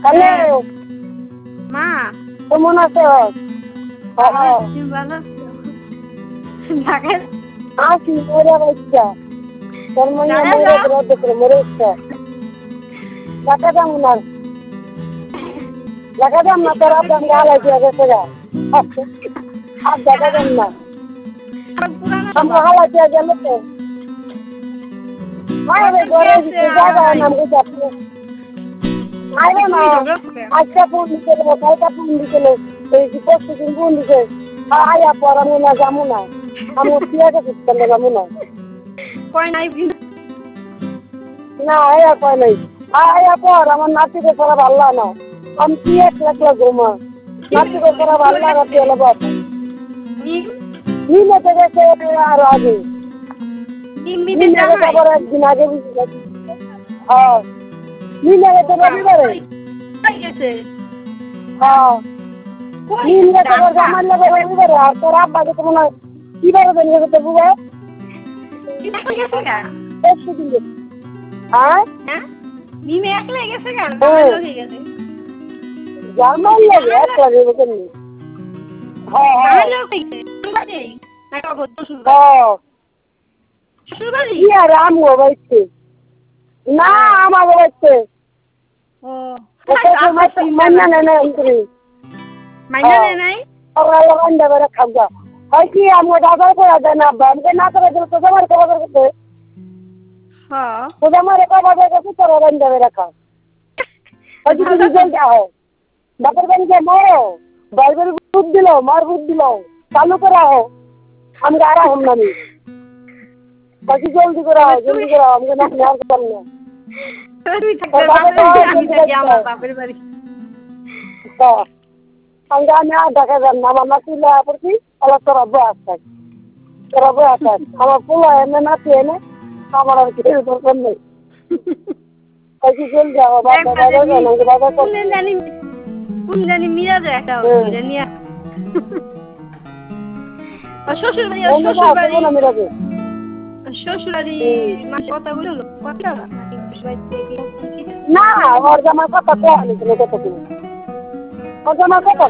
Hello মা কেমন আছো? তুমি ভালো ঢাকায় আছি মরে বাচ্চা তোর মনে মরে দেখে মরে ইচ্ছা টাকা দাম না টাকা দাম না তোর আপনার গালা দিয়ে গেছে গা আর টাকা দাম না আমরা হালা দিয়ে গেল তো আরে ঘরে জায়গা নাম গেছে আপনি আরে না আজকে ফোন দিতে কালকে ফোন দিতে এই যে পরশু দিন ফোন দিতে আয়া পর আমি না যাবো না আমি পিয়া গেছি যাবো না কয় নাই না আয়া কয় নাই আয়া পর আমার নাতিকে করা ভালো না আমি কি একলা ঘুমা নাতিকে করা ভালো রাতে এলো বাপ নিলে তো গেছে আর আগে নিলে গেছে আবার একদিন আগে হ্যাঁ নিলে গেছে রবিবারে হ্যাঁ নিলে গেছে আবার জামার লাগে রবিবারে আর তোর আব্বা গেছে মনে হয় কিভাবে বেরিয়ে গেছে বুঝে পরশু দিন গেছে হ্যাঁ মিমে একলা গেছে কেন গেছে জামার লাগে একলা গেছে হ্যাঁ কি আর আমগো বাইতে না আমাগো বাইতে মাইনা নাই রান্না করে খাবো হয় কি আমগো দাদা করে দেয় না আমাকে না করে দিলে তো আমার কবা করতে তো আমার কবা করতে তোর রান্না করে খাও হয় কি রিজাল্ট হয় বাপের বাড়িতে মারো বাইবেল বুদ্ধ দিল মার বুদ্ধ দিল চালু করা হোক আমি আর হম না আমি বাকি জলদি করা হোক আমাকে না নেওয়ার কথা না আমি আর দেখা যান না আমার নাতি পড়ছি আল্লাহ তোর আব্বু আসতাক আমার পোলা এনে নাতি এনে আমার আর কিছু দরকার নেই বাকি জলদি আমার বাবা কোন জানি মিরাজে একটা শ্বশুর বাড়ি কথা বললো না ওর জামার কথা কয়া নিছিল কত ওর জামার কথা